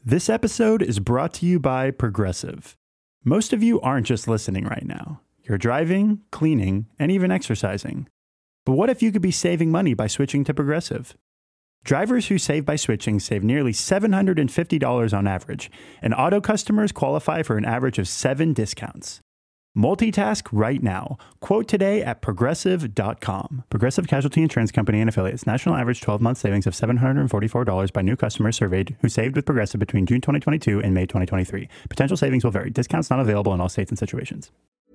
This episode is brought to you by Progressive. Most of you aren't just listening right now. You're driving, cleaning, and even exercising. But what if you could be saving money by switching to Progressive? Drivers who save by switching save nearly $750 on average, and auto customers qualify for an average of 7 discounts. Multitask right now. Quote today at Progressive.com. Progressive Casualty Insurance Company and Affiliates. National average 12-month savings of $744 by new customers surveyed who saved with Progressive between June 2022 and May 2023. Potential savings will vary. Discounts not available in all states and situations.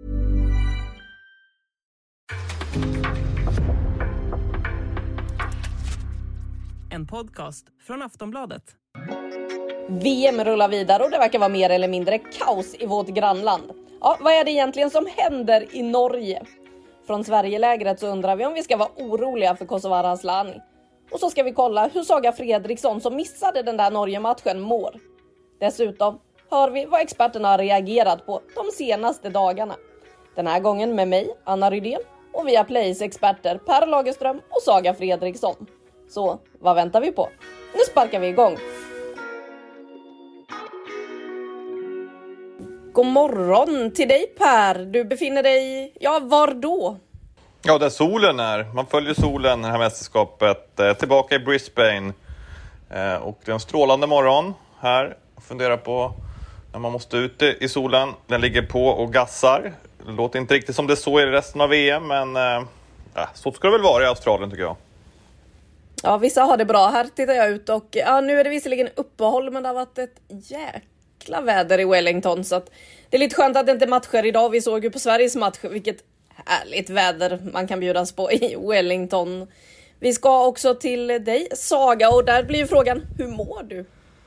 En podcast från Aftonbladet. VM rullar vidare och det verkar vara mer eller mindre kaos i vårt grannland. Ja, vad är det egentligen som händer i Norge? Från Sverigelägret så undrar vi om vi ska vara oroliga för Kosovare Asllani. Och så ska vi kolla hur Saga Fredriksson som missade den där Norge-matchen mår. Dessutom hör vi vad experterna har reagerat på de senaste dagarna. Den här gången med mig, Anna Rydén, och via Plays experter Per Lagerström och Saga Fredriksson. Så vad väntar vi på? Nu sparkar vi igång. God morgon till dig Per. Du befinner dig, var då? Ja, där solen är. Man följer solen, det här mästerskapet. Tillbaka i Brisbane. Och det är en strålande morgon här. Jag funderar på när man måste ut i solen. Den ligger på och gassar. Det låter inte riktigt som det är så i resten av VM. Men så ska det väl vara i Australien tycker jag. Ja, vissa har det bra. Här tittar jag ut och nu är det visserligen uppehåll, men det har varit ett jäkla väder i Wellington. Så att det är lite skönt att det inte matcher idag. Vi såg ju på Sveriges match vilket härligt väder man kan bjudas på i Wellington. Vi ska också till dig, Saga, och där blir ju frågan, hur mår du?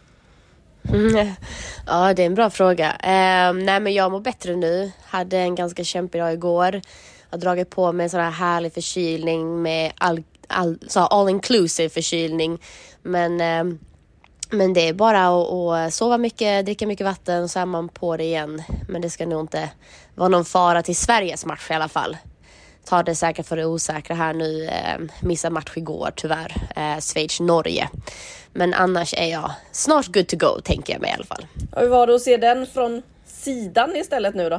Ja, det är en bra fråga. Nej, men jag mår bättre nu. Hade en ganska kämpig dag igår. Jag har dragit på mig en sån här härlig förkylning med all inclusive förkylning. Men det är bara att sova mycket, dricka mycket vatten, så är man på det igen. Men det ska nog inte vara någon fara till Sveriges match i alla fall. Ta det säkert för det osäkra här nu. Missa match igår tyvärr. Schweiz-Norge. Men annars är jag snart good to go, tänker jag mig i alla fall. Och hur var det att se den från sidan istället nu då?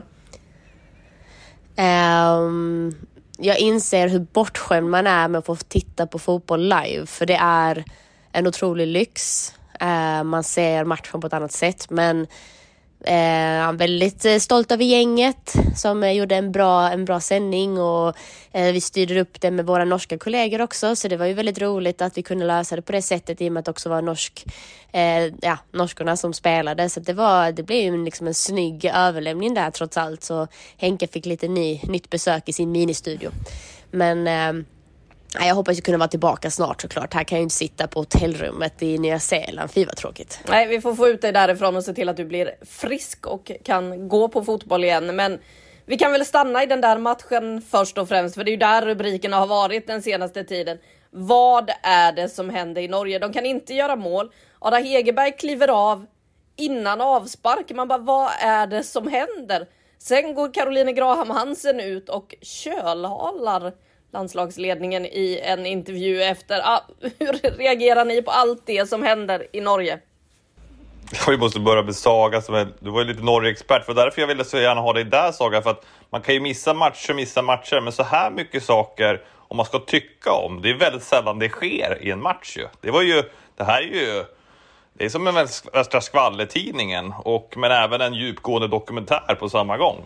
Jag inser hur bortskämd man är med att få titta på fotboll live. För det är en otrolig lyx. Man ser matchen på ett annat sätt. Men jag är väldigt stolt över gänget som gjorde en bra sändning. Och vi styrde upp det med våra norska kollegor också. Så det var ju väldigt roligt att vi kunde lösa det på det sättet. I och med att det också var norskorna som spelade. Så det blev ju liksom en snygg överlämning där trots allt. Så Henke fick lite nytt besök i sin ministudio. Men jag hoppas att kunna vara tillbaka snart såklart. Här kan jag ju inte sitta på hotellrummet i Nya Zeeland. Fy vad tråkigt. Nej, vi får få ut dig därifrån och se till att du blir frisk och kan gå på fotboll igen. Men vi kan väl stanna i den där matchen först och främst. För det är ju där rubrikerna har varit den senaste tiden. Vad är det som händer i Norge? De kan inte göra mål. Ada Hegerberg kliver av innan avspark. Man bara, vad är det som händer? Sen går Caroline Graham Hansen ut och kölhalar landslagsledningen i en intervju efter. Hur reagerar ni på allt det som händer i Norge? Vi måste börja med Saga. Du var ju lite Norge-expert. För därför jag ville så gärna ha dig där, Saga. För att man kan ju missa matcher. Men så här mycket saker om man ska tycka om. Det är väldigt sällan det sker i en match ju. Det är som en Västra skvallertidningen. Men även en djupgående dokumentär på samma gång.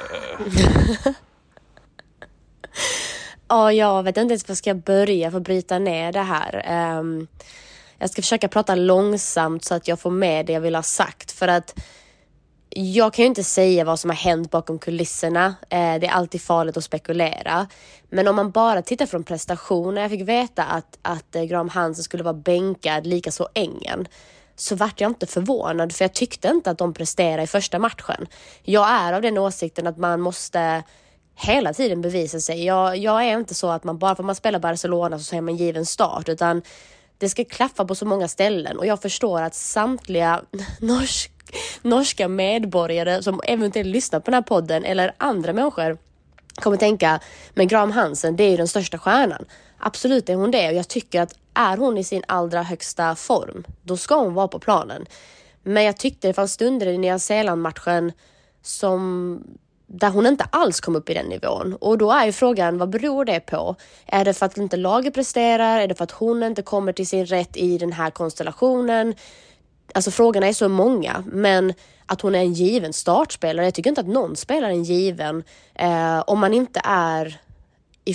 Ja, jag vet inte ens var jag ska börja för att bryta ner det här. Jag ska försöka prata långsamt så att jag får med det jag vill ha sagt. För att jag kan ju inte säga vad som har hänt bakom kulisserna. Det är alltid farligt att spekulera. Men om man bara tittar från prestationen. Jag fick veta att Graham Hansen skulle vara bänkad, lika så Engen. Så vart jag inte förvånad. För jag tyckte inte att de presterade i första matchen. Jag är av den åsikten att man måste hela tiden bevisa sig. Jag är inte så att man bara för att man spelar Barcelona så är man given start. Utan det ska klaffa på så många ställen. Och jag förstår att samtliga norska medborgare som eventuellt lyssnar på den här podden eller andra människor kommer tänka, men Graham Hansen, det är ju den största stjärnan. Absolut är hon det, och jag tycker att är hon i sin allra högsta form, då ska hon vara på planen. Men jag tyckte det fanns stunder i Nya Zeeland-matchen där hon inte alls kom upp i den nivån. Och då är ju frågan, vad beror det på? Är det för att inte laget presterar? Är det för att hon inte kommer till sin rätt i den här konstellationen? Alltså frågorna är så många, men att hon är en given startspelare. Jag tycker inte att någon spelar en given om man inte är i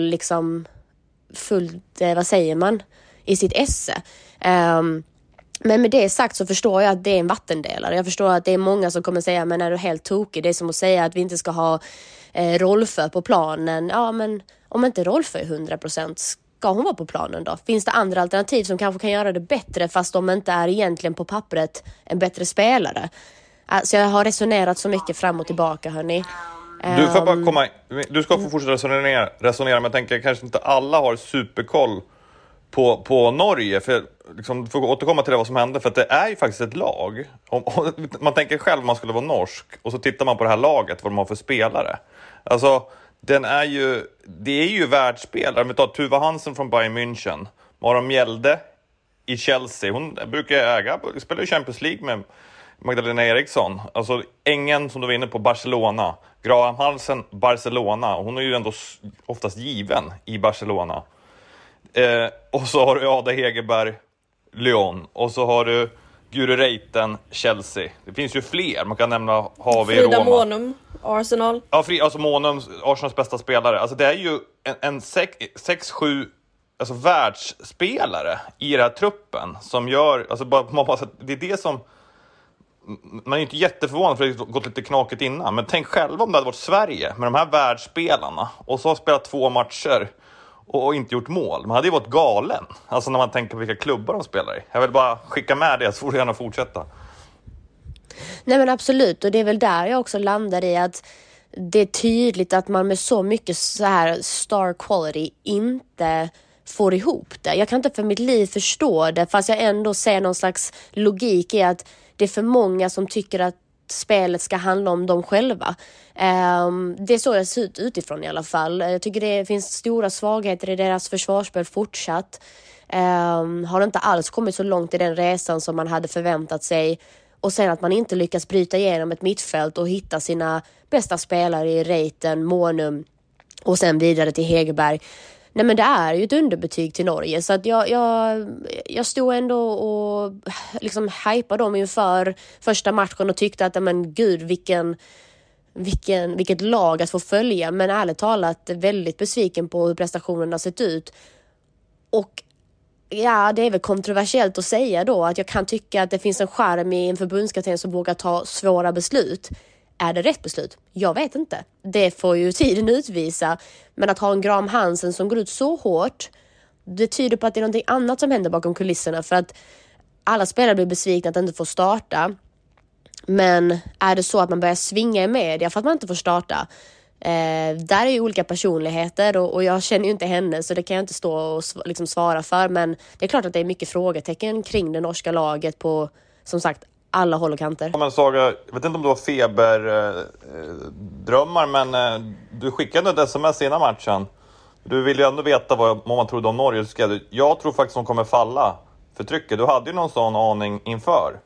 vad säger man? I sitt esse. Men med det sagt så förstår jag att det är en vattendelare. Jag förstår att det är många som kommer säga, men är du helt tokig? Det är som att säga att vi inte ska ha Rolfö på planen. Ja, men om inte Rolfö är 100%, ska hon vara på planen då? Finns det andra alternativ som kanske kan göra det bättre, fast de inte är egentligen på pappret en bättre spelare? Alltså jag har resonerat så mycket fram och tillbaka, hörni. Du ska få fortsätta resonera, men jag tänker kanske inte alla har superkoll på Norge, för liksom, får återkomma till det vad som hände, för att det är ju faktiskt ett lag. Om man tänker själv om man skulle vara norsk och så tittar man på det här laget, vad de har för spelare. Alltså, det är ju världsspelare. Vi tar Tuva Hansen från Bayern München, Mara Mjelde i Chelsea, hon brukar spelar i Champions League med Magdalena Eriksson. Alltså Engen som du var inne på, Barcelona. Graham Hansen, Barcelona. Hon är ju ändå oftast given i Barcelona. Och så har du Ada Hegerberg, Lyon. Och så har du Guri Reiten, Chelsea. Det finns ju fler. Man kan nämna Frida Månum, Arsenal. Ja, alltså Månum, Arsenals bästa spelare. Alltså det är ju en 6-7 alltså världsspelare i den här truppen som gör, alltså det är det som man är inte jätteförvånad, för det har gått lite knakigt innan. Men tänk själv om det hade varit Sverige med de här världsspelarna och så har spelat 2 matcher och inte gjort mål. Man hade ju varit galen. Alltså när man tänker på vilka klubbar de spelar i. Jag vill bara skicka med det, så får du gärna fortsätta. Nej men absolut, och det är väl där jag också landar i att det är tydligt att man med så mycket så här star quality inte får ihop det. Jag kan inte för mitt liv förstå det, fast jag ändå ser någon slags logik i att det är för många som tycker att spelet ska handla om dem själva. Det är så jag ser ut utifrån i alla fall. Jag tycker det finns stora svagheter i deras försvarsspel fortsatt. Har inte alls kommit så långt i den resan som man hade förväntat sig. Och sen att man inte lyckas bryta igenom ett mittfält och hitta sina bästa spelare i Reiten, Månum och sen vidare till Hegerberg. Nej men det är ju ett underbetyg till Norge, så att jag stod ändå och liksom hypade dem inför första matchen och tyckte att men gud vilket lag att få följa, men ärligt talat väldigt besviken på hur prestationen har sett ut. Och ja, det är väl kontroversiellt att säga då att jag kan tycka att det finns en charm i en förbundskapten som vågar ta svåra beslut. Är det rätt beslut? Jag vet inte. Det får ju tiden utvisa. Men att ha en Graham Hansen som går ut så hårt, det tyder på att det är någonting annat som händer bakom kulisserna. För att alla spelare blir besvikna att inte få starta. Men är det så att man börjar svinga i media för att man inte får starta? Där är ju olika personligheter och jag känner ju inte henne, så det kan jag inte stå och liksom svara för. Men det är klart att det är mycket frågetecken kring det norska laget på, som sagt, alla håll och kanter. Men Saga, jag vet inte om du har feberdrömmar, men du skickade ett sms innan matchen. Du vill ju ändå veta vad man trodde om Norge. Jag tror faktiskt de kommer falla för trycket. Du hade ju någon sån aning inför.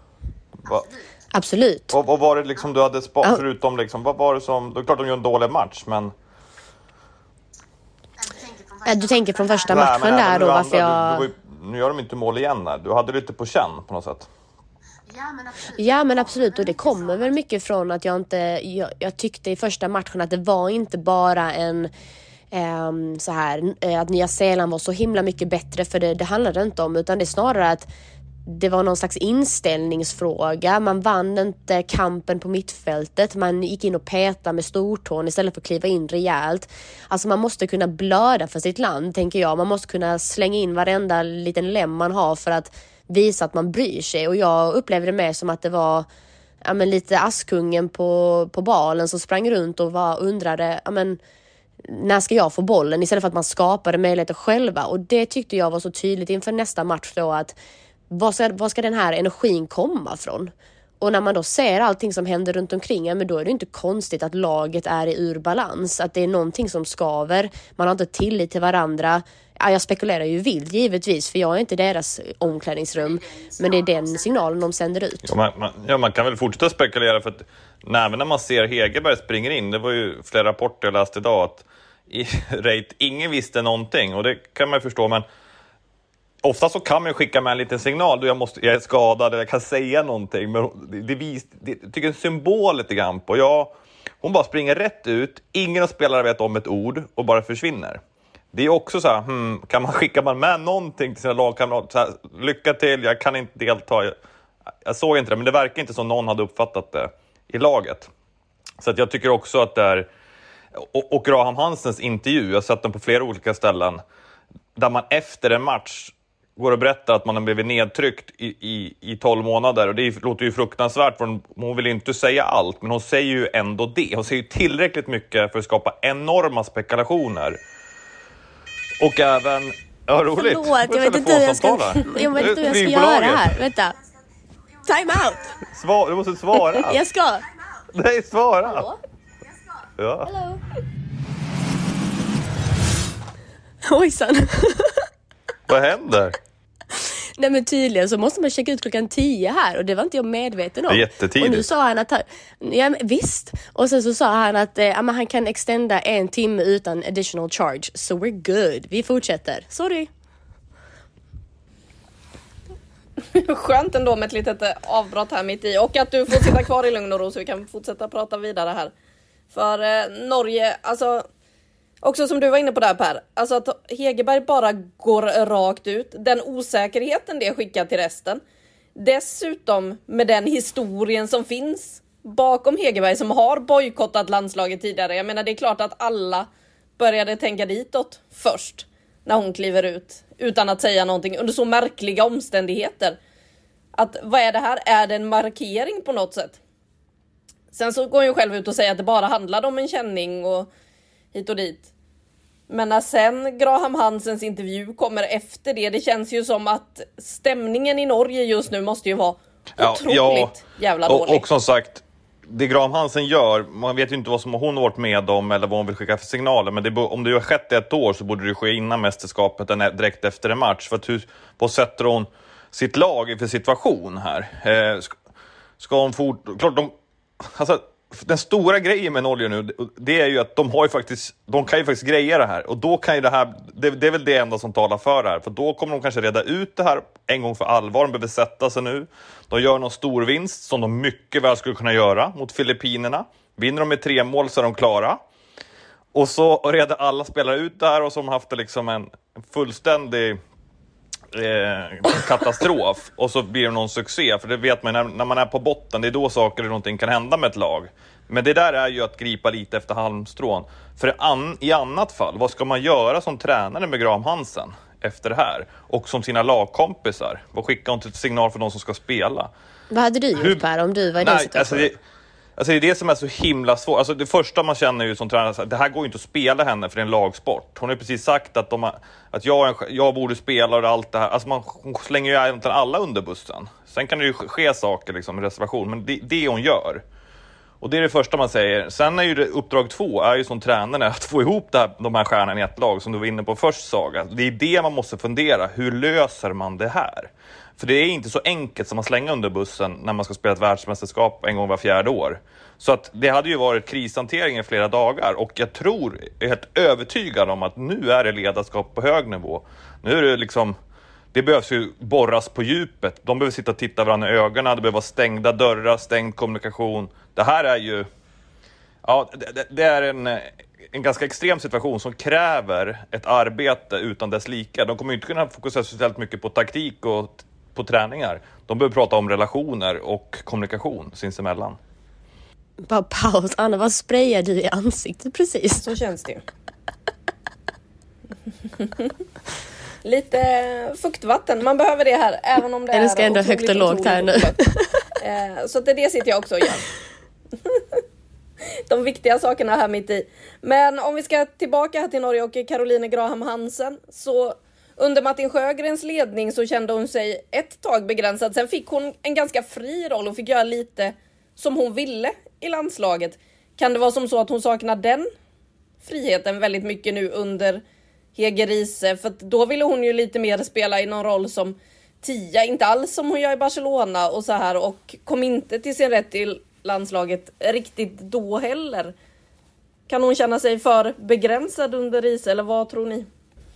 Absolut. Vad var det liksom du hade förutom liksom, vad var det som, det är klart de gör en dålig match, men du tänker från första matchen där då, varför jag... Nu gör de inte mål igen där. Du hade lite på känn på något sätt. Ja men absolut, och det kommer väl mycket från att jag tyckte i första matchen att det var inte bara en så här att Nya Zeeland var så himla mycket bättre, för det handlade inte om, utan det är snarare att det var någon slags inställningsfråga. Man vann inte kampen på mittfältet. Man gick in och petade med stortån istället för att kliva in rejält. Alltså man måste kunna blöda för sitt land, tänker jag. Man måste kunna slänga in varenda liten lem man har för att visa att man bryr sig. Och jag upplevde det mer som att det var lite Askungen på balen som sprang runt och undrade när ska jag få bollen, istället för att man skapade möjligheter själva. Och det tyckte jag var så tydligt inför nästa match då, att var ska den här energin komma från? Och när man då ser allting som händer runt omkring, men då är det inte konstigt att laget är i ur balans. Att det är någonting som skaver. Man har inte tillit till varandra. jag spekulerar ju vilt givetvis, för jag är inte deras omklädningsrum, men det är den signalen de sänder ut. Man kan väl fortsätta spekulera, för att även när man ser Hegerberg springer in, det var ju flera rapporter jag läste idag att i rate ingen visste någonting, och det kan man ju förstå, men ofta så kan man ju skicka med en liten signal då jag är skadad eller jag kan säga någonting, men det tycker en symbol lite grann på. Hon bara springer rätt ut, ingen av spelarna vet om ett ord och bara försvinner. Det är också så här, kan man skicka med någonting till sina lagkamrater? Lycka till, jag kan inte delta. Jag såg inte det, men det verkar inte som någon hade uppfattat det i laget. Så att jag tycker också att det är... Och Graham Hansens intervju, jag har sett den på flera olika ställen, där man efter en match går och berättar att man har blivit nedtryckt i 12 månader. Och det låter ju fruktansvärt, för hon vill inte säga allt, men hon säger ju ändå det. Hon säger ju tillräckligt mycket för att skapa enorma spekulationer. Och även... Ja, roligt. Förlåt, jag vet inte hur jag ska göra här. Vänta. Time out. Du måste svara. Jag ska. Nej, svara. Hallå? Ja. Hello. Ojsan. Vad händer? Nej, men tydligen så måste man checka ut 10:00 här, och det var inte jag medveten om. Det är jättetidigt. Och nu sa han att visst. Och sen så sa han att han kan extenda 1 timme utan additional charge. So we're good. Vi fortsätter. Sorry. Skönt ändå med ett litet avbrott här mitt i, och att du får sitta kvar i lugn och ro så vi kan fortsätta prata vidare här. För Norge, alltså också som du var inne på där Per, alltså att Hegerberg bara går rakt ut, den osäkerheten det skickar till resten. Dessutom med den historien som finns bakom Hegerberg, som har bojkottat landslaget tidigare. Jag menar, det är klart att alla började tänka ditåt först när hon kliver ut utan att säga någonting under så märkliga omständigheter. Att vad är det här? Är det en markering på något sätt? Sen så går hon ju själv ut och säger att det bara handlade om en känning och hit och dit. Men när sen Graham Hansens intervju kommer efter det känns ju som att stämningen i Norge just nu måste ju vara otroligt jävla dålig. Och som sagt, det Graham Hansen gör, man vet ju inte vad som hon har varit med om eller vad hon vill skicka för signaler, men om det har skett ett år så borde det ske innan mästerskapet än direkt efter en match. För att vad sätter hon sitt lag i för situation här? Ska hon alltså, den stora grejen med Norge nu, det är ju att de kan ju faktiskt greja det här. Och då kan ju det här, det är väl det enda som talar för det här. För då kommer de kanske reda ut det här en gång för allvar. De behöver sätta sig nu. De gör någon stor vinst som de mycket väl skulle kunna göra mot Filippinerna. Vinner de med 3 mål så är de klara. Och så reder alla spelare ut det här, och som haft liksom en fullständig katastrof, och så blir det någon succé. För det vet man när man är på botten, det är då saker och någonting kan hända med ett lag. Men det där är ju att gripa lite efter halmstrån. För i annat fall, vad ska man göra som tränare med Graham Hansen efter det här? Och som sina lagkompisar, vad skickar hon till signal för de som ska spela? Vad hade du gjort, Per, om du var i den situationen? Alltså det är det som är så himla svårt. Alltså det första man känner ju som tränare, det här går ju inte att spela henne för en lagsport. Hon har ju precis sagt att jag borde spela och allt det här. Alltså hon slänger ju egentligen alla under bussen. Sen kan det ju ske saker liksom i reservation, men det hon gör. Och det är det första man säger. Sen är ju uppdrag 2 är ju som tränare att få ihop de här stjärnorna i ett lag, som du var inne på först, Saga. Det är det man måste fundera. Hur löser man det här? För det är inte så enkelt som att slänga under bussen när man ska spela ett världsmästerskap en gång var 4:e år. Så att det hade ju varit krishantering i flera dagar. Och jag är helt övertygad om att nu är det ledarskap på hög nivå. Nu är det liksom... Det behövs ju borras på djupet. De behöver sitta och titta varandra i ögonen. Det behöver vara stängda dörrar, stängd kommunikation. Det här är ju... Ja, det är en ganska extrem situation som kräver ett arbete utan dess lika. De kommer inte kunna fokusera speciellt mycket på taktik och på träningar. De behöver prata om relationer och kommunikation sinsemellan. Bara paus. Anna, vad sprayar du i ansiktet precis? Så känns det ju. Lite fuktvatten. Man behöver det här, även om det är... Det ska ändå högt och lågt här nu. Så det sitter jag också och gör. De viktiga sakerna här mitt i. Men om vi ska tillbaka här till Norge och Caroline Graham Hansen, så under Martin Sjögrens ledning så kände hon sig ett tag begränsad. Sen fick hon en ganska fri roll och fick göra lite som hon ville i landslaget. Kan det vara som så att hon saknar den friheten väldigt mycket nu under Hege Riise, för att då ville hon ju lite mer spela i någon roll som 10, inte alls som hon gör i Barcelona och så här, och kom inte till sin rätt i landslaget riktigt då heller. Kan hon känna sig för begränsad under Riise, eller vad tror ni?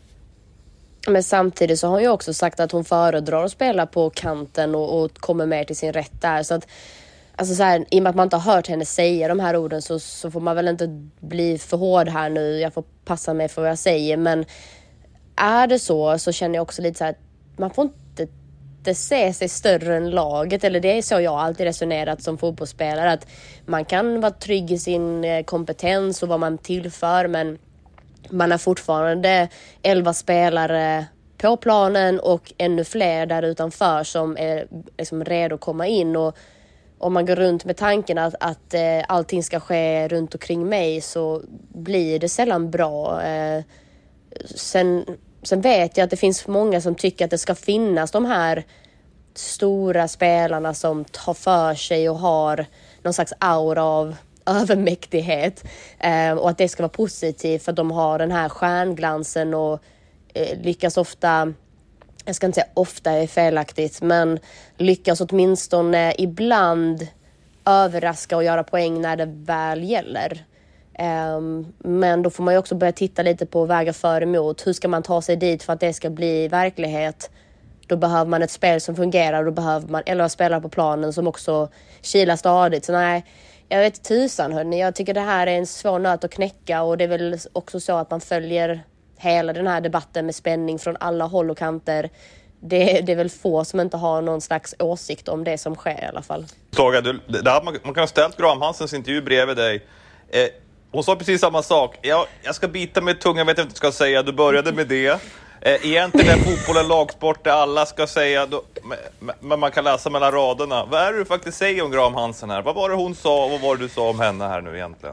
Men samtidigt så har hon ju också sagt att hon föredrar att spela på kanten och kommer mer till sin rätt där. Så att, alltså så här, i och med att man inte har hört henne säga de här orden så får man väl inte bli för hård här nu. Jag får passa mig för vad jag säger. Men är det så känner jag också lite så här att man får inte se sig större än laget. Eller det är så jag alltid resonerat som fotbollsspelare. Att man kan vara trygg i sin kompetens och vad man tillför, men man har fortfarande 11 spelare på planen och ännu fler där utanför som är liksom redo att komma in. Och om man går runt med tanken att allting ska ske runt omkring mig, så blir det sällan bra. Sen vet jag att det finns många som tycker att det ska finnas de här stora spelarna som tar för sig och har någon slags aura av övermäktighet, och att det ska vara positivt för att de har den här stjärnglansen och lyckas ofta, jag ska inte säga ofta är felaktigt, men lyckas åtminstone ibland överraska och göra poäng när det väl gäller. Men då får man ju också börja titta lite på väga för emot. Hur ska man ta sig dit för att det ska bli verklighet? Då behöver man ett spel som fungerar, och då behöver man 11 spelare på planen som också kilar stadigt. Så nej, jag vet tusan hörni. Jag tycker det här är en svår nöt att knäcka, och det är väl också så att man följer hela den här debatten med spänning från alla håll och kanter. Det är väl få som inte har någon slags åsikt om det som sker i alla fall. Saga, man kan ha ställt Graham Hansens intervju bredvid dig. Hon sa precis samma sak. Jag ska bita med tungan, jag vet inte vad jag ska säga. Du började med det. Egentligen är fotboll en lagsport där alla ska säga, men man kan läsa mellan raderna. Vad är det du faktiskt säger om Graham Hansen här? Vad var det hon sa och vad var det du sa om henne här nu egentligen?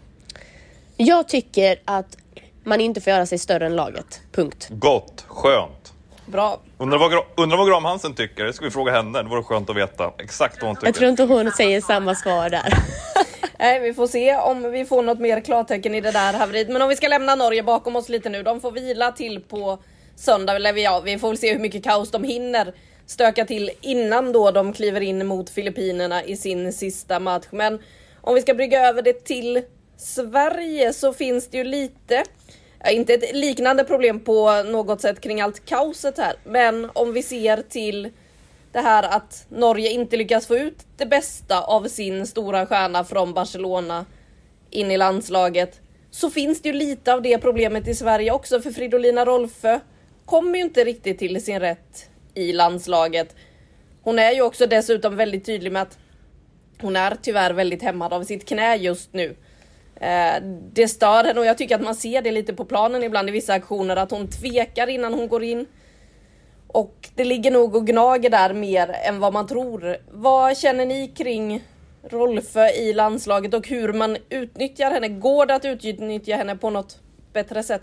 Jag tycker att man inte får göra sig större än laget. Punkt. Gott, skönt. Bra. Undrar vad Graham Hansen tycker. Det ska vi fråga henne. Det vore skönt att veta exakt vad hon tycker. Jag tror inte hon säger samma svar där. Nej, vi får se om vi får något mer klartecken i det där haveriet. Men om vi ska lämna Norge bakom oss lite nu. De får vila till på söndag. Eller vi får väl se hur mycket kaos de hinner stöka till innan då de kliver in mot Filippinerna i sin sista match. Men om vi ska brygga över det till Sverige, så finns det ju lite, inte ett liknande problem på något sätt kring allt kaoset här. Men om vi ser till det här att Norge inte lyckas få ut det bästa av sin stora stjärna från Barcelona in i landslaget, så finns det ju lite av det problemet i Sverige också. För Fridolina Rolfö kommer ju inte riktigt till sin rätt i landslaget. Hon är ju också dessutom väldigt tydlig med att hon är tyvärr väldigt hämmad av sitt knä just nu. Det stör henne, och jag tycker att man ser det lite på planen ibland i vissa aktioner, att hon tvekar innan hon går in. Och det ligger nog och gnager där mer än vad man tror. Vad känner ni kring Rolfö i landslaget och hur man utnyttjar henne? Går det att utnyttja henne på något bättre sätt?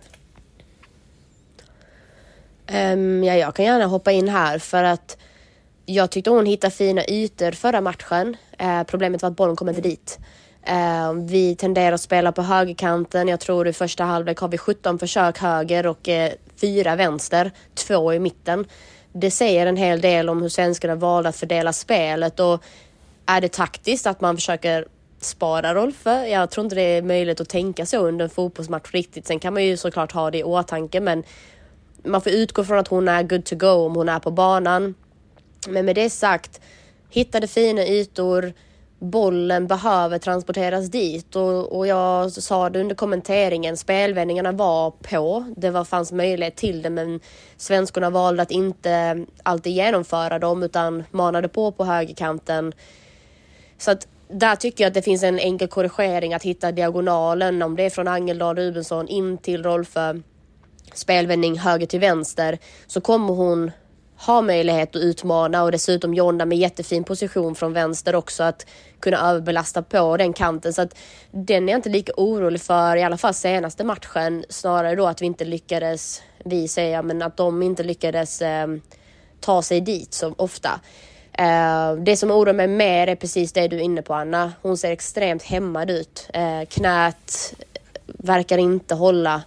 Jag kan gärna hoppa in här, för att jag tyckte hon hittade fina ytor förra matchen. Problemet var att bollen kom inte dit. Vi tenderar att spela på högerkanten. Jag tror i första halvlek har vi 17 försök höger och 4 vänster, 2 i mitten. Det säger en hel del om hur svenskarna valde att fördela spelet. Och är det taktiskt att man försöker spara Rolfö? Jag tror inte det är möjligt att tänka så under en fotbollsmatch riktigt. Sen kan man ju såklart ha det i åtanke, men man får utgå från att hon är good to go om hon är på banan. Men med det sagt, hittade fina ytor. Bollen behöver transporteras dit, och jag sa det under kommenteringen, spelvändningarna var på, fanns möjlighet till det, men svenskorna valde att inte alltid genomföra dem utan manade på högerkanten. Så att där tycker jag att det finns en enkel korrigering att hitta diagonalen, om det är från Angeldal Rubensson in till Rolfö, spelvändning höger till vänster, så kommer hon ha möjlighet att utmana, och dessutom Jonna med jättefin position från vänster också att kunna överbelasta på den kanten. Så att den är jag inte lika orolig för, i alla fall senaste matchen, snarare då att vi inte lyckades, men att de inte lyckades ta sig dit så ofta. Det som oroar mig mer är precis det du är inne på, Anna. Hon ser extremt hämmad ut. Knät verkar inte hålla.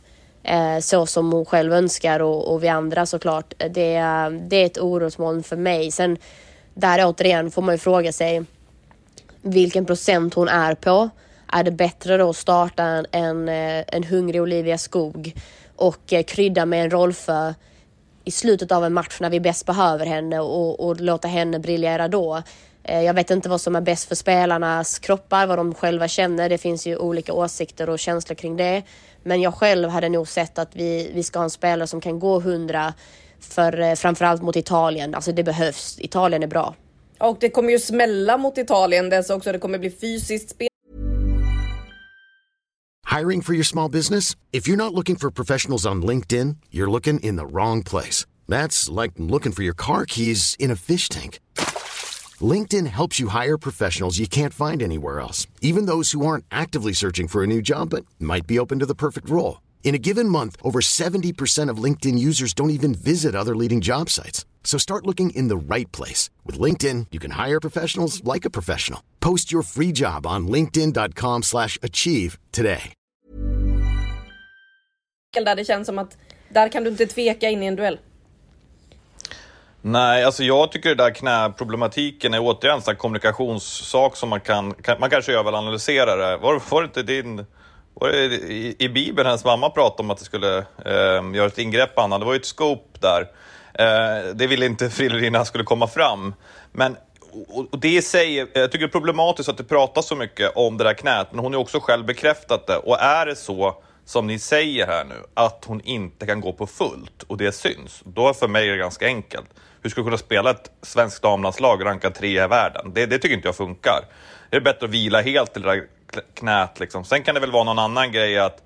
så som hon själv önskar och vi andra såklart. Det är ett orosmoln för mig. Sen där återigen får man ju fråga sig vilken procent hon är på. Är det bättre då att starta en hungrig Olivia Skog och krydda med en Rolfö i slutet av en match när vi bäst behöver henne och låta henne briljera då? Jag vet inte vad som är bäst för spelarnas kroppar, vad de själva känner. Det finns ju olika åsikter och känslor kring det. Men jag själv hade nog sett att vi ska ha en spelare som kan gå 100 framförallt mot Italien. Alltså det behövs. Italien är bra. Och det kommer ju smälla mot Italien dess också. Det kommer bli fysiskt spel. Hiring for your small business? If you're not looking for professionals on LinkedIn, you're looking in the wrong place. That's like looking for your car keys in a fish tank. LinkedIn helps you hire professionals you can't find anywhere else, even those who aren't actively searching for a new job but might be open to the perfect role. In a given month, over 70% of LinkedIn users don't even visit other leading job sites. So start looking in the right place. With LinkedIn, you can hire professionals like a professional. Post your free job on linkedin.com/achieve today. Där det känns som att där kan du inte tveka in i en duell. Nej, alltså jag tycker det där knäproblematiken är återigen en kommunikationssak som man kanske överanalysera det. Var det i Bibeln hennes mamma pratade om att det skulle göra ett ingrepp, Anna? Det var ju ett scope där. Det ville inte Fridolina skulle komma fram. Men och det i sig, jag tycker det är problematiskt att det pratas så mycket om det där knät. Men hon har också själv bekräftat det. Och är det så som ni säger här nu, att hon inte kan gå på fullt och det syns, då för mig är det ganska enkelt. Hur ska du kunna spela ett svenskt damlandslag rankad 3 i världen? Det tycker inte jag funkar. Det är bättre att vila helt till det där knät liksom. Sen kan det väl vara någon annan grej att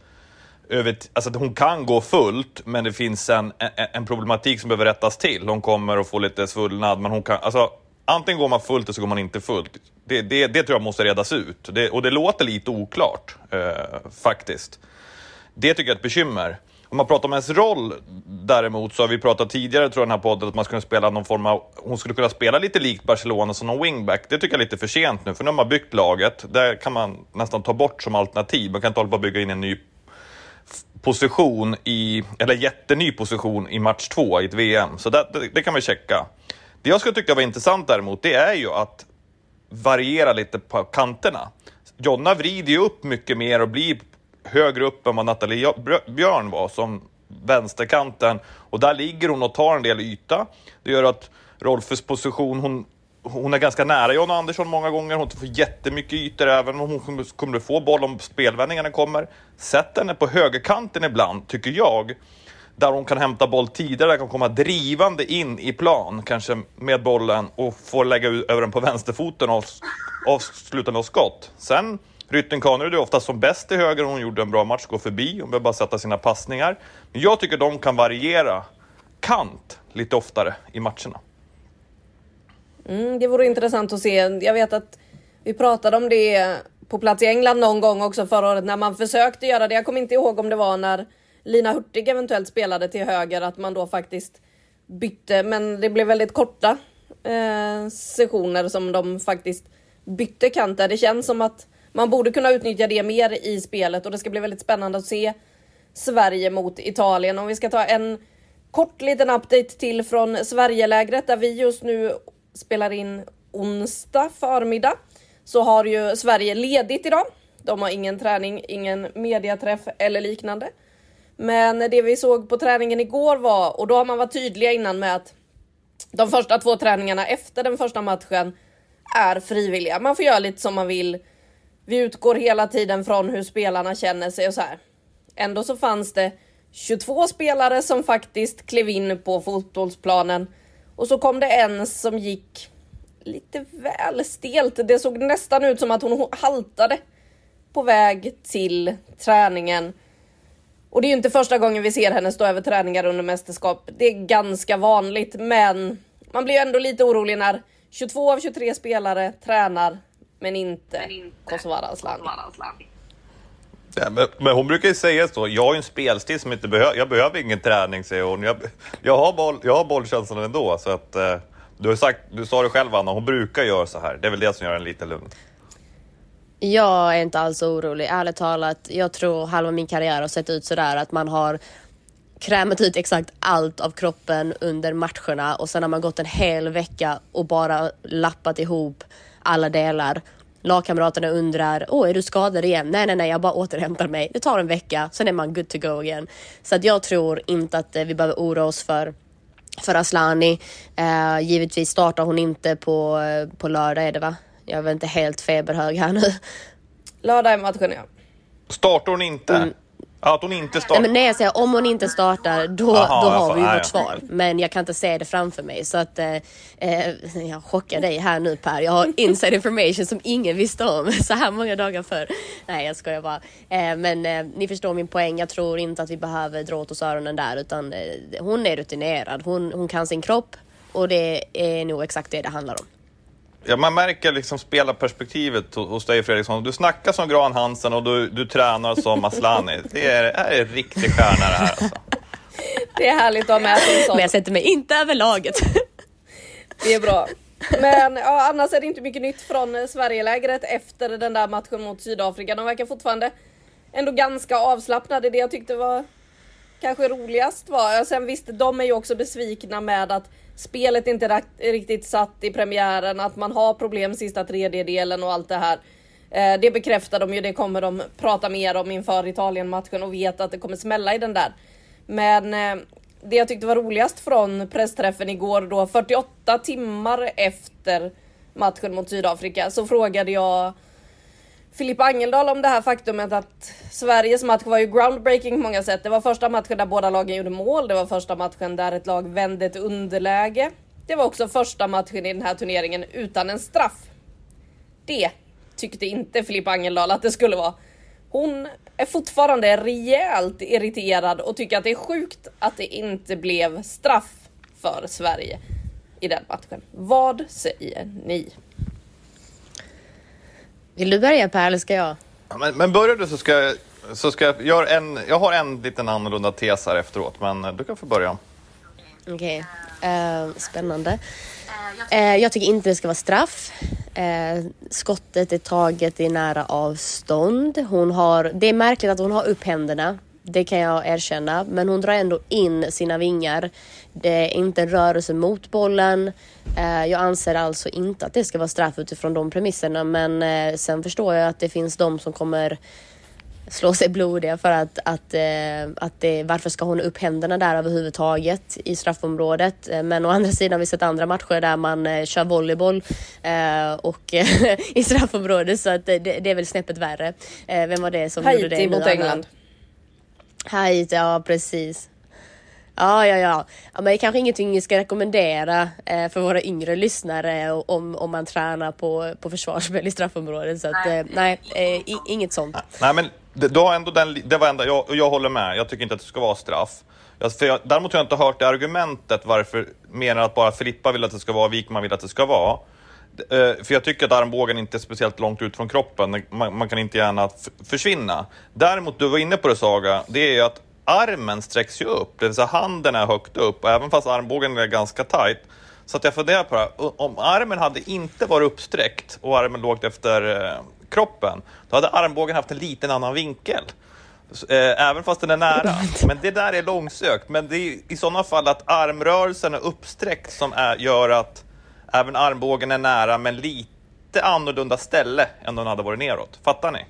hon kan gå fullt, men det finns en problematik som behöver rättas till. Hon kommer att få lite svullnad, men hon kan, antingen går man fullt eller så går man inte fullt. Det tror jag måste redas ut. Och det låter lite oklart faktiskt. Det tycker jag är ett bekymmer. Om man pratar om hennes roll däremot, så har vi pratat tidigare, tror jag, den här podden, att man skulle spela någon form av, hon skulle kunna spela lite likt Barcelona som någon wingback. Det tycker jag är lite för sent nu, för nu har man byggt laget. Där kan man nästan ta bort som alternativ. Man kan inte hålla på att bygga in en ny position eller jätteny position i match 2 i ett VM. Så det kan vi checka. Det jag skulle tycka var intressant däremot, det är ju att variera lite på kanterna. Jonna vrider ju upp mycket mer och blir högre upp än vad Nathalie Björn var som vänsterkanten. Och där ligger hon och tar en del yta. Det gör att Rolfes position, hon är ganska nära Jonna Andersson många gånger. Hon får jättemycket ytor, även om hon kommer få boll om spelvändningarna kommer. Sätt henne på högerkanten ibland, tycker jag. Där hon kan hämta boll tidigare, kan komma drivande in i plan, kanske med bollen, och få lägga över den på vänsterfoten och avsluta med skott. Sen Rytten Kanerud är ofta som bäst i höger. Hon gjorde en bra match, gå förbi. Hon behöver bara sätta sina passningar. Men jag tycker de kan variera kant lite oftare i matcherna. Det vore intressant att se. Jag vet att vi pratade om det på plats i England någon gång också förra året, när man försökte göra det. Jag kommer inte ihåg om det var när Lina Hurtig eventuellt spelade till höger, att man då faktiskt bytte. Men det blev väldigt korta sessioner som de faktiskt bytte kanter. Det känns som att man borde kunna utnyttja det mer i spelet, och det ska bli väldigt spännande att se Sverige mot Italien. Om vi ska ta en kort liten update till från Sverigelägret, där vi just nu spelar in onsdag förmiddag, så har ju Sverige ledigt idag. De har ingen träning, ingen mediaträff eller liknande. Men det vi såg på träningen igår var, och då har man varit tydliga innan med att de första 2 träningarna efter den första matchen är frivilliga. Man får göra lite som man vill. Vi utgår hela tiden från hur spelarna känner sig och så här. Ändå så fanns det 22 spelare som faktiskt klev in på fotbollsplanen. Och så kom det en som gick lite väl stelt. Det såg nästan ut som att hon haltade på väg till träningen. Och det är ju inte första gången vi ser henne stå över träningar under mästerskap. Det är ganska vanligt, men man blir ju ändå lite orolig när 22 av 23 spelare tränar, men inte Kosovare Asllani. Ja, men hon brukar ju säga så, jag har ju en spelstil som inte jag behöver ingen träning, säger hon. Jag har bollkänslan ändå, så att du sa det själv, Anna, hon brukar göra så här. Det är väl det som gör en lite lugn. Jag är inte alls orolig. Ärligt talat, jag tror halva min karriär har sett ut sådär att man har krämat ut exakt allt av kroppen under matcherna och sen har man gått en hel vecka och bara lappat ihop alla delar. Lagkamraterna undrar, är du skadad igen? Nej, jag bara återhämtar mig. Det tar en vecka, sen är man good to go igen. Så att jag tror inte att vi behöver oroa oss för Asllani. Givetvis startar hon inte på lördag är det va? Jag är väl inte helt feberhög här nu. Lördag är matchen, ja. Startar hon inte? Att hon inte startar? Nej, jag säger om hon inte startar då har vi ju vårt svar. Men jag kan inte se det framför mig. Så att jag chockar dig här nu Per. Jag har inside information som ingen visste om så här många dagar för. Nej, jag skojar bara. Men ni förstår min poäng. Jag tror inte att vi behöver dra åt oss öronen där. Utan hon är rutinerad. Hon kan sin kropp. Och det är nog exakt det handlar om. Ja, man märker liksom spelarperspektivet hos dig Fredriksson. Du snackar som Graham Hansen och du tränar som Asllani. Det är en riktig stjärna det här alltså. Det är härligt att ha med sig en sån. Men jag sätter mig inte över laget. Det är bra. Men ja, annars är det inte mycket nytt från Sverigelägret efter den där matchen mot Sydafrika. De verkar fortfarande ändå ganska avslappnade. Det jag tyckte var kanske roligast var, sen visst, de är ju också besvikna med att spelet inte riktigt satt i premiären, att man har problem sista tredjedelen och allt det här. Det bekräftar de ju, det kommer de prata mer om inför Italien-matchen och vet att det kommer smälla i den där. Men det jag tyckte var roligast från pressträffen igår då, 48 timmar efter matchen mot Sydafrika, så frågade jag Filippa Angeldal om det här faktumet att Sveriges match var ju groundbreaking på många sätt. Det var första matchen där båda lagen gjorde mål. Det var första matchen där ett lag vände ett underläge. Det var också första matchen i den här turneringen utan en straff. Det tyckte inte Filippa Angeldal att det skulle vara. Hon är fortfarande rejält irriterad och tycker att det är sjukt att det inte blev straff för Sverige i den matchen. Vad säger ni? Vill du börja Per eller ska jag? Men börjar du så ska jag göra jag har en liten annorlunda tes här efteråt, men du kan få börja. Okej. Spännande. Jag tycker inte det ska vara straff. Skottet är taget i nära avstånd. Det är märkligt att hon har upp händerna. Det kan jag erkänna. Men hon drar ändå in sina vingar. Det är inte en rörelse mot bollen. Jag anser alltså inte att det ska vara straff utifrån de premisserna. Men sen förstår jag att det finns de som kommer slå sig blodiga för att varför ska hon upp händerna där överhuvudtaget i straffområdet. Men å andra sidan har vi sett andra matcher där man kör volleyboll och i straffområdet, så att det är väl snäppet värre. Vem var det som Haiti gjorde det mot England? Haiti, ja precis. Ja. Men det är kanske ingenting vi ska rekommendera för våra yngre lyssnare om man tränar på försvarsspel i straffområdet. Så att, inget sånt. Nej, men det var ändå det var ändå, jag håller med. Jag tycker inte att det ska vara straff. Däremot har jag inte hört det argumentet varför menar att bara Filippa vill att det ska vara, Wikman vill att det ska vara. För jag tycker att armbågen inte är speciellt långt ut från kroppen. Man kan inte gärna försvinna. Däremot, du var inne på det Saga, det är ju att armen sträcks ju upp, det vill säga handen är högt upp, även fast armbågen är ganska tajt. Så att jag funderar på det här, om armen hade inte varit uppsträckt och armen lågt efter kroppen, då hade armbågen haft en liten annan vinkel. Även fast den är nära. Men det där är långsökt. Men det är i sådana fall att armrörelsen är uppsträckt som gör att även armbågen är nära, men lite annorlunda ställe än den hade varit neråt. Fattar ni?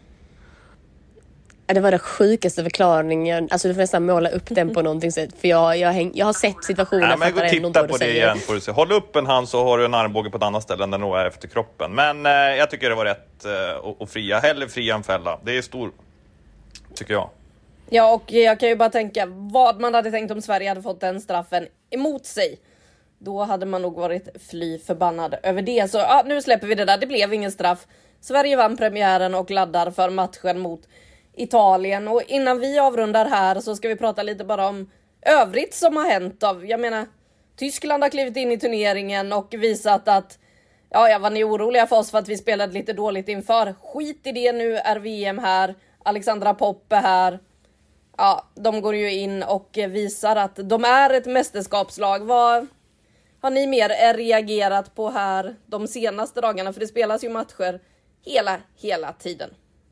Det var den sjukaste förklaringen. Alltså du får nästan måla upp den på någonting sätt. För jag har sett situationen. Ja, men gå och titta på det igen. Får du se. Håll upp en hand så har du en armbåge på ett annat ställe än den är efter kroppen. Men jag tycker det var rätt att fria. Hellre fria än fälla. Det är stor, tycker jag. Ja, och jag kan ju bara tänka vad man hade tänkt om Sverige hade fått den straffen emot sig. Då hade man nog varit fly förbannad över det. Så nu släpper vi det där. Det blev ingen straff. Sverige vann premiären och laddar för matchen mot Italien. Och innan vi avrundar här så ska vi prata lite bara om övrigt som har hänt. Jag menar, Tyskland har klivit in i turneringen och visat att var ni oroliga för oss för att vi spelade lite dåligt inför? Skit i det, nu är VM här. Alexandra Popp är här. Ja, de går ju in och visar att de är ett mästerskapslag. Vad har ni mer reagerat på här de senaste dagarna? För det spelas ju matcher hela tiden.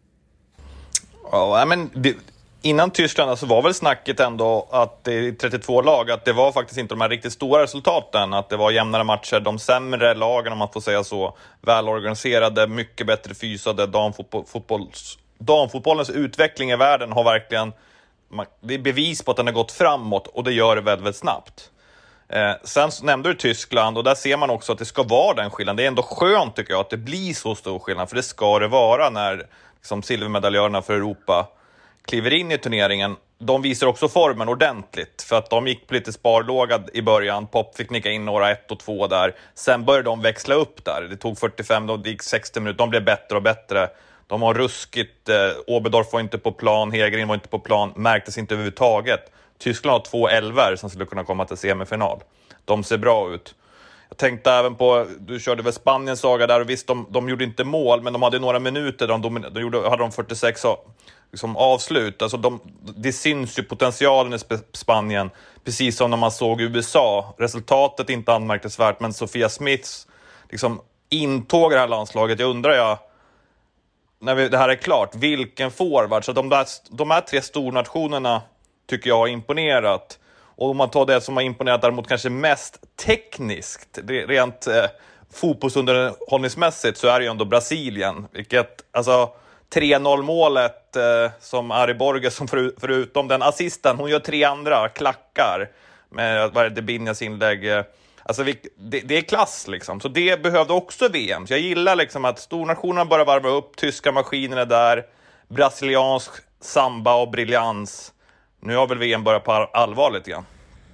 Ja, men innan Tyskland så var väl snacket ändå att det är 32 lag, att det var faktiskt inte de här riktigt stora resultaten, att det var jämnare matcher, de sämre lagen om man får säga så, välorganiserade, mycket bättre fysade. Damfotbollens utveckling i världen har verkligen, det är bevis på att den har gått framåt, och det gör det väldigt, väldigt snabbt. Sen nämnde du Tyskland, och där ser man också att det ska vara den skillnaden. Det är ändå skönt tycker jag att det blir så stor skillnad, för det ska det vara när liksom silvermedaljörerna för Europa kliver in i turneringen. De visar också formen ordentligt, för att de gick på lite sparlåga i början. Pop fick nicka in några 1 och 2 där. Sen började de växla upp där. Det tog 45, det gick 60 minuter. De blev bättre och bättre. De har ruskigt. Oberdorf var inte på plan, Hegerin var inte på plan. Märktes inte överhuvudtaget. Tyskland har 2 elver som skulle kunna komma till semifinal. De ser bra ut. Jag tänkte även på, du körde väl Spaniens saga där, och visst, de gjorde inte mål, men de hade några minuter där hade de 46 liksom avslut. Alltså det syns ju potentialen i Spanien, precis som när man såg USA. Resultatet inte anmärkningsvärt, men Sofia Smiths liksom intåg i det här landslaget, jag undrar när det här är klart, vilken forward. Så de här 3 stornationerna tycker jag har imponerat. Och om man tar det som har imponerat däremot kanske mest tekniskt, rent fotbollsunderhållningsmässigt, så är det ju ändå Brasilien. Vilket, alltså 3-0 målet som Ari Borges, som förutom den assisten, hon gör 3 andra klackar med Debinhas inlägg. Alltså det är klass liksom. Så det behövde också VM. Så jag gillar liksom att stornationerna bara varva upp, tyska maskinerna där, brasiliansk samba och briljans. Nu har väl VM börjat på allvar lite grann.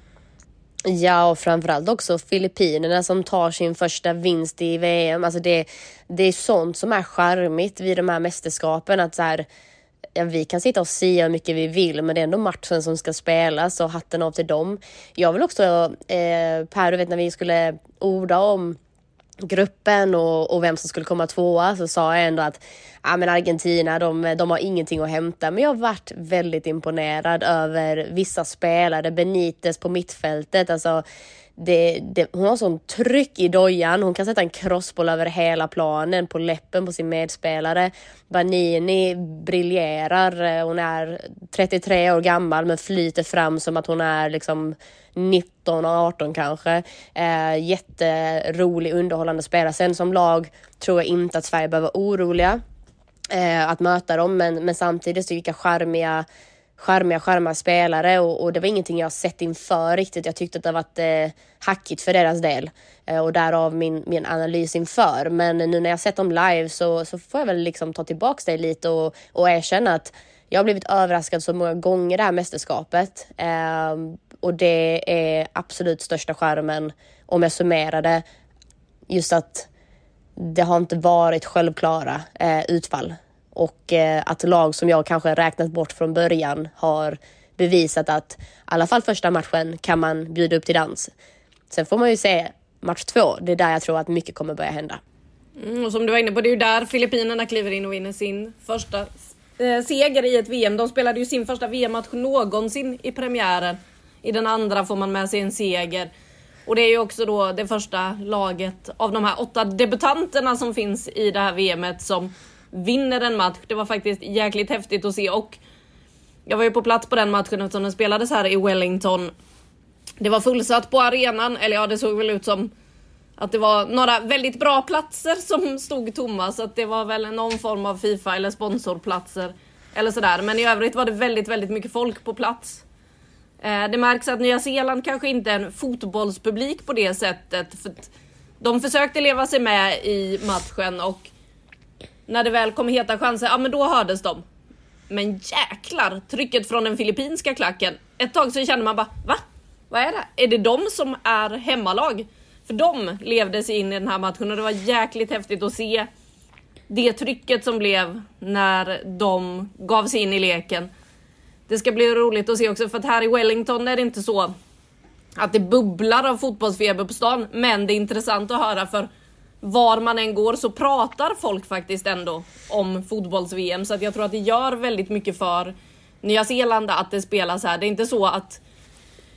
Ja, och framförallt också Filippinerna som tar sin första vinst i VM. Alltså det är sånt som är charmigt vid de här mästerskapen. Att så här, vi kan sitta och säga hur mycket vi vill, men det är ändå matchen som ska spelas, och hatten av till dem. Jag vill också, Per, du vet när vi skulle orda om gruppen och vem som skulle komma 2:a, så sa jag ändå att men Argentina, de har ingenting att hämta. Men jag har varit väldigt imponerad över vissa spelare. Benitez på mittfältet, alltså hon har sån tryck i dojan. Hon kan sätta en crossboll över hela planen, på läppen på sin medspelare. Banini briljerar. Hon är 33 år gammal men flyter fram som att hon är liksom 19 och 18 kanske. Jätterolig, underhållande spelare. Sen som lag tror jag inte att Sverige behöver vara oroliga att möta dem, men samtidigt så vilka charmiga spelare, och det var ingenting jag sett inför riktigt. Jag tyckte att det var hackigt för deras del, och därav min analys inför. Men nu när jag sett dem live så får jag väl liksom ta tillbaka det lite och erkänna att jag har blivit överraskad så många gånger det här mästerskapet, och det är absolut största skärmen om jag summerar det, just att det har inte varit självklara utfall. Och att lag som jag kanske räknat bort från början har bevisat att i alla fall första matchen kan man bjuda upp till dans. Sen får man ju se match 2. Det är där jag tror att mycket kommer börja hända. Och som du var inne på, det är ju där Filippinerna kliver in och vinner sin första seger i ett VM. De spelade ju sin första VM-match någonsin i premiären. I den andra får man med sig en seger. Och det är ju också då det första laget av de här 8 debutanterna som finns i det här VMet som vinner en match. Det var faktiskt jäkligt häftigt att se, och jag var ju på plats på den matchen eftersom den spelades här i Wellington. Det var fullsatt på arenan, eller ja, det såg väl ut som att det var några väldigt bra platser som stod tomma, så att det var väl någon form av FIFA eller sponsorplatser eller sådär. Men i övrigt var det väldigt, väldigt mycket folk på plats. Det märks att Nya Zeeland kanske inte är en fotbollspublik på det sättet, för de försökte leva sig med i matchen, och när det väl kom heta chanser, men då hördes de. Men jäklar, trycket från den filippinska klacken. Ett tag så kände man bara, va? Vad är det? Är det de som är hemmalag? För de levde sig in i den här matchen, och det var jäkligt häftigt att se det trycket som blev när de gav sig in i leken. Det ska bli roligt att se också, för att här i Wellington är det inte så att det bubblar av fotbollsfeber på stan. Men det är intressant att höra, för var man än går så pratar folk faktiskt ändå om fotbolls-VM. Så att jag tror att det gör väldigt mycket för Nya Zeeland att det spelas här. Det är inte så att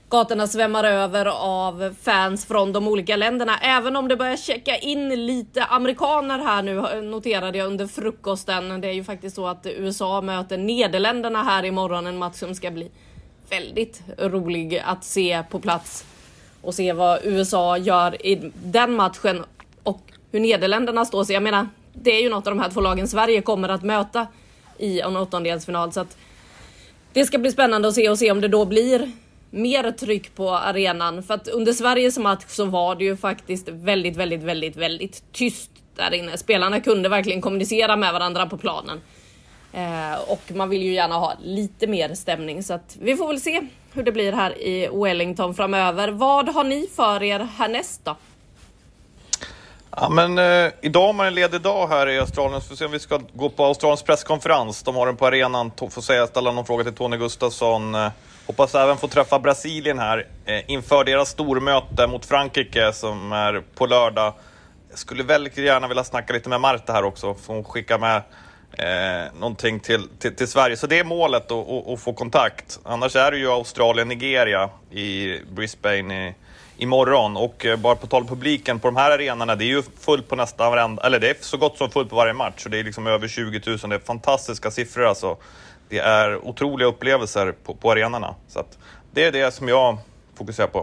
gatorna svämmar över av fans från de olika länderna. Även om det börjar checka in lite amerikaner här nu, noterade jag under frukosten. Det är ju faktiskt så att USA möter Nederländerna här imorgon. En match som ska bli väldigt rolig att se på plats. Och se vad USA gör i den matchen och hur Nederländerna står sig. Jag menar, det är ju något av de här 2 lagen Sverige kommer att möta i en 8-delsfinal. Så att det ska bli spännande att se om det då blir mer tryck på arenan. För att under Sveriges match så var det ju faktiskt väldigt tyst där inne. Spelarna kunde verkligen kommunicera med varandra på planen. Och man vill ju gärna ha lite mer stämning. Så att vi får väl se hur det blir här i Wellington framöver. Vad har ni för er härnäst då? Ja, men idag har man en ledig dag här i Australien. Så vi se om vi ska gå på Australiens presskonferens. De har den på arenan. Får ställa någon fråga till Tony Gustafsson. Hoppas även få träffa Brasilien här inför deras stormöte mot Frankrike som är på lördag. Jag skulle väldigt gärna vilja snacka lite med Marta här också. Får hon skicka med någonting till Sverige. Så det är målet att få kontakt. Annars är det ju Australien-Nigeria i Brisbane imorgon. Och bara på tal om publiken på de här arenorna, det är ju fullt på nästan varenda, eller det är så gott som fullt på varje match. Och det är liksom över 20 000. Det är fantastiska siffror alltså. Det är otroliga upplevelser på arenorna. Så att det är det som jag fokuserar på.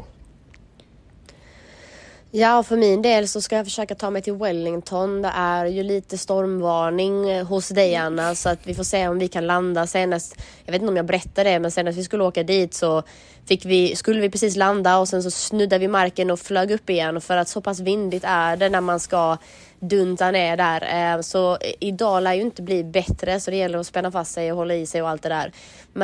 Ja, för min del så ska jag försöka ta mig till Wellington. Det är ju lite stormvarning hos dig, Anna, så att vi får se om vi kan landa senast. Jag vet inte om jag berättade det, men senast vi skulle åka dit så skulle vi precis landa och sen så snuddade vi marken och flög upp igen, för att så pass vindigt är det när man ska dunta ner där. Så idag lär ju inte bli bättre, så det gäller att spänna fast sig och hålla i sig och allt det där.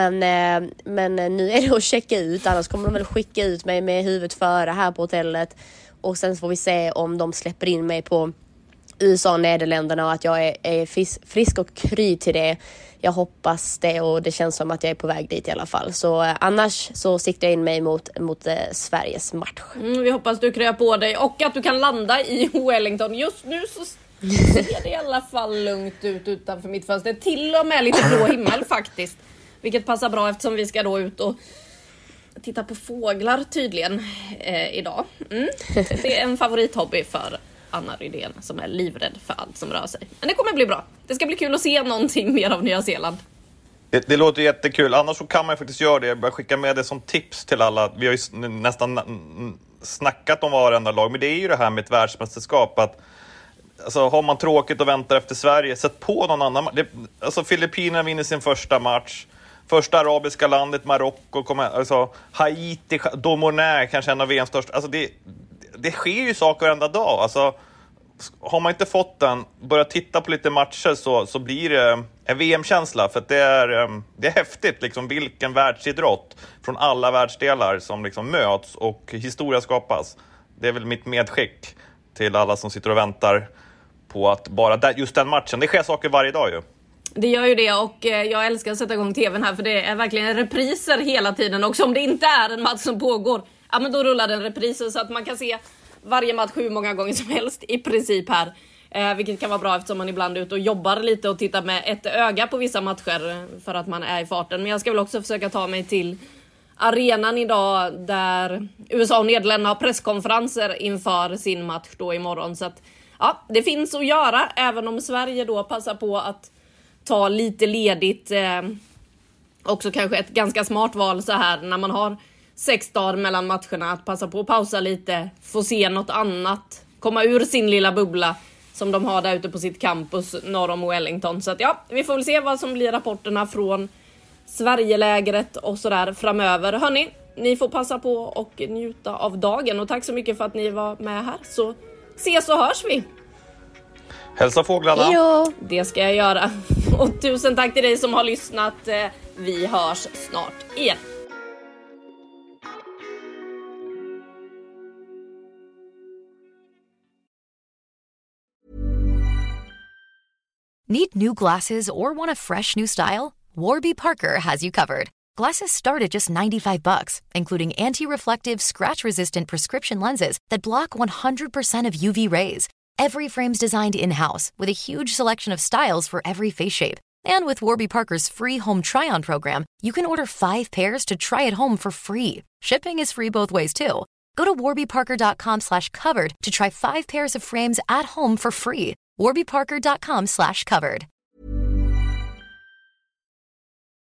Men nu är det att checka ut, annars kommer de väl skicka ut mig med huvudet före här på hotellet. Och sen får vi se om de släpper in mig på USA och Nederländerna och att jag är frisk och kry till det. Jag hoppas det, och det känns som att jag är på väg dit i alla fall. Så annars så siktar jag in mig mot Sveriges match. Vi hoppas du kryar på dig och att du kan landa i Wellington. Just nu så ser det i alla fall lugnt ut utanför mitt fönster. Till och med lite blå himmel faktiskt. Vilket passar bra eftersom vi ska då ut och titta på fåglar tydligen idag. Det är en favorithobby för Anna Rydén som är livrädd för allt som rör sig. Men det kommer bli bra. Det ska bli kul att se någonting mer av Nya Zeeland. Det låter jättekul. Annars så kan man faktiskt göra det. Jag börjar skicka med det som tips till alla. Vi har ju nästan snackat om varenda lag. Men det är ju det här med ett världsmästerskap. Att, alltså, har man tråkigt och väntar efter Sverige, sätt på någon annan. Alltså Filippinerna vinner sin första match. Första arabiska landet, Marocko, alltså Haiti, Domonä, kanske en av VMs största. Alltså det sker ju saker varenda dag. Alltså, har man inte fått den, börja titta på lite matcher så blir det en VM-känsla. För att det är häftigt, liksom, vilken världsidrott från alla världsdelar som liksom möts och historia skapas. Det är väl mitt medskick till alla som sitter och väntar på att bara just den matchen. Det sker saker varje dag ju. Det gör ju det, och jag älskar att sätta igång tvn här, för det är verkligen repriser hela tiden. Och om det inte är en match som pågår, ja men då rullar den repriser så att man kan se varje match 7 många gånger som helst i princip här. Vilket kan vara bra eftersom man ibland är ute och jobbar lite och tittar med ett öga på vissa matcher för att man är i farten. Men jag ska väl också försöka ta mig till arenan idag där USA och Nederländerna har presskonferenser inför sin match då imorgon. Så att ja, det finns att göra, även om Sverige då passar på att ta lite ledigt. Också kanske ett ganska smart val så här när man har 6 dagar mellan matcherna, att passa på att pausa lite, få se något annat, komma ur sin lilla bubbla som de har där ute på sitt campus norr om Wellington. Så att ja, vi får väl se vad som blir rapporterna från Sverigelägret och sådär framöver. Hörni, ni får passa på och njuta av dagen, och tack så mycket för att ni var med här, så ses och hörs vi. Hälsa fåglarna. Jo. Det ska jag göra. Och tusen tack till dig som har lyssnat. Vi hörs snart igen. Need new glasses or want a fresh new style? Warby Parker has you covered. Glasses start at just $95, including anti-reflective, scratch-resistant prescription lenses that block 100% of UV rays. Every frame's designed in-house with a huge selection of styles for every face shape. And with Warby Parker's free home try-on program, you can order 5 pairs to try at home for free. Shipping is free both ways, too. Go to warbyparker.com/covered to try 5 pairs of frames at home for free. warbyparker.com/covered.